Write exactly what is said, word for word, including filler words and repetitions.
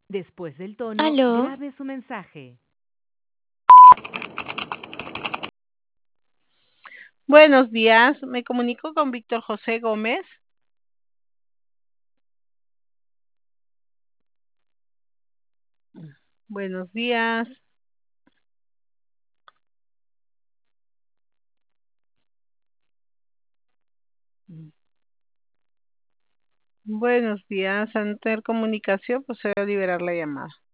Después del tono, Aló, grabe su mensaje. Buenos días, me comunico con Víctor José Gómez. Buenos días. Buenos días, al no tener comunicación, pues se va a liberar la llamada.